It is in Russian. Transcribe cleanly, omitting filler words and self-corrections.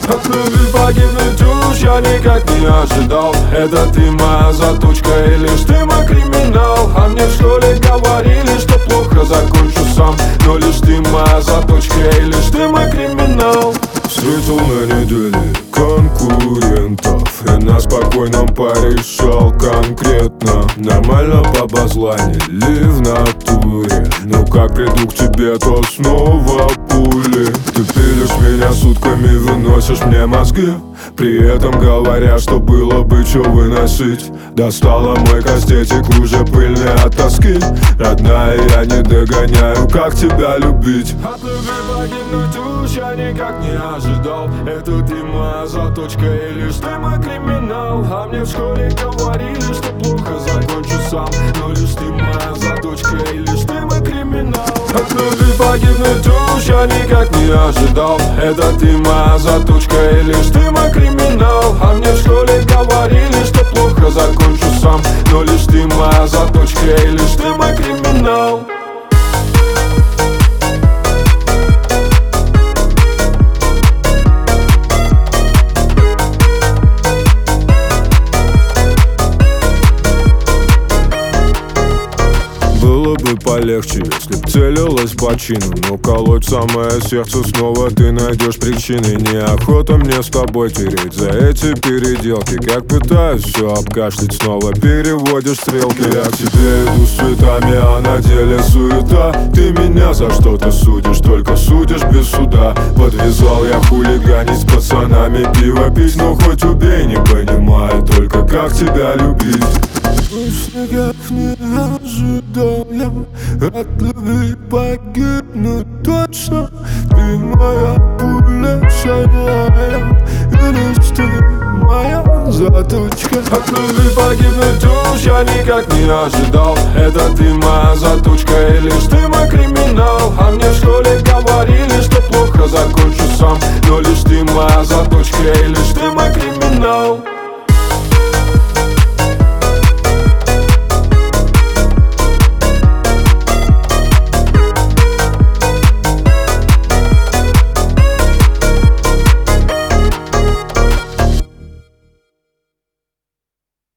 От любви погибнуть уж я никак не ожидал. Это ты моя заточка и лишь ты мой криминал. А мне в школе говорили, что плохо закончу сам, но лишь ты моя заточка и лишь ты мой криминал. Встретил на неделе конкурентов и на спокойном порешал конкретно. Нормально побазланили в натуре, но как приду к тебе, то снова пули. Ты пилишь меня сутками, выносишь мне мозги, при этом говоря, что было бы чё выносить. Достала мой кастетик, уже пыльный от тоски. Родная, я не догоняю, как тебя любить. От любви погибнуть уж я никак не ожидал. Это ты моя заточка и лишь ты мой криминал. А мне в школе говорили, что плохо закончу сам, но лишь ты моя заточка и лишь ты мой криминал. От любви погибнуть уж я никак не ожидал. Это ты моя заточка и лишь ты мой криминал. А мне в школе говорили, что плохо закончу сам, но лишь ты моя заточка и лишь ты мой криминал. Было бы полегче, если б целилась по чину, но колоть самое сердце снова ты найдешь причины. Неохота мне с тобой тереть за эти переделки. Как пытаюсь все обкашлять, снова переводишь стрелки. Я к тебе иду с цветами, а на деле суета. Ты меня за что-то судишь, только судишь без суда. Подвязал я хулиганить с пацанами, пиво пить, но хоть убей, не понимаю только как тебя любить. Никак не ожидал я от любви погибнуть точно. Ты моя пуля шальная, и лишь ты моя заточка. От любви погибнуть уж я никак не ожидал. Это ты моя заточка и лишь ты мой криминал. А мне в школе говорили, что плохо закончу сам, но лишь ты моя заточка и лишь ты мой криминал.